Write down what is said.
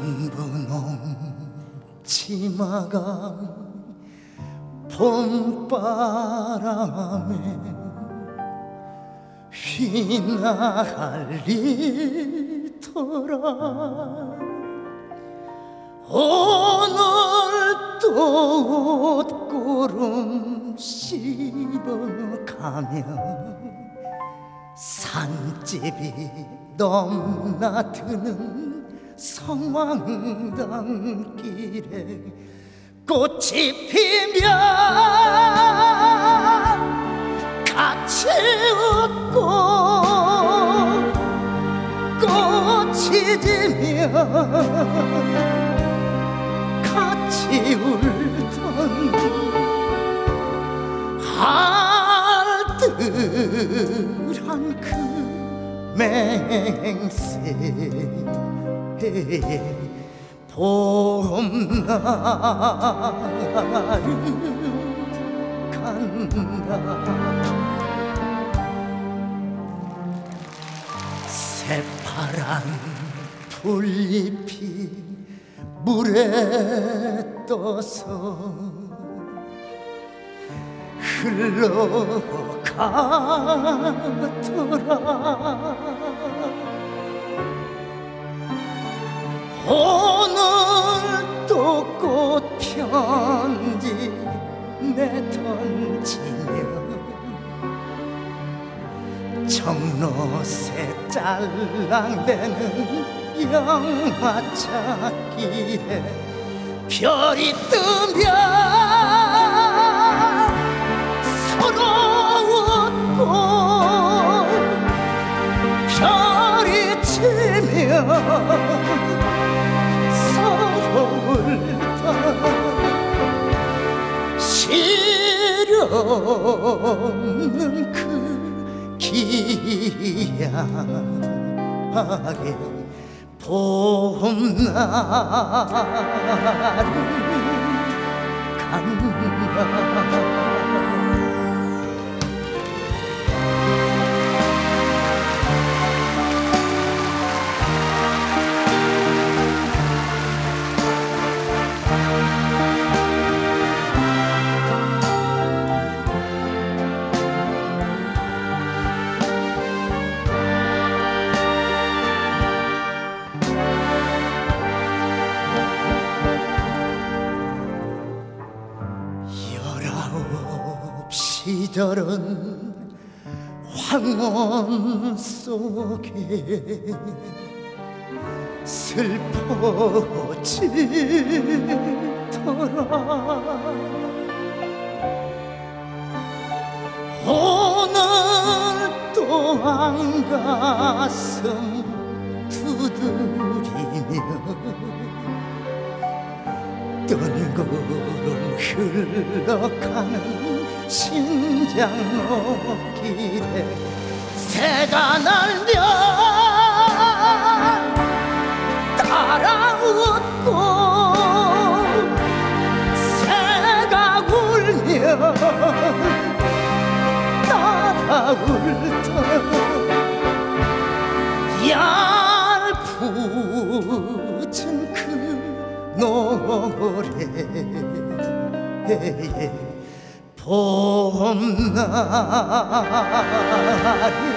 분홍 치마가 봄바람에 휘날리더라. 오늘도 옷구름 씹어가며 산집이 넘나드는 성황당길에 꽃이 피면 같이 웃고 꽃이 지면 같이 울던 알뜰한 그 맹세 봄날은 간다. 새파란 풀잎이 물에 떠서 흘러가더라. 오늘도 꽃편지 내던지며 정로새 짤랑대는 영화차길에 별이 뜨면 서로 웃고 별이 지면 서로 울다 시련없는 그 기약에 봄날은 간다. 시절은 황혼 속에 슬퍼지더라. 오늘도 한가슴 두드리며 뜬구름 흘러가는 신장로길에 새가 날면 따라 웃고 새가 울면 따라 울던 얄궂은 그 노래에 봄날이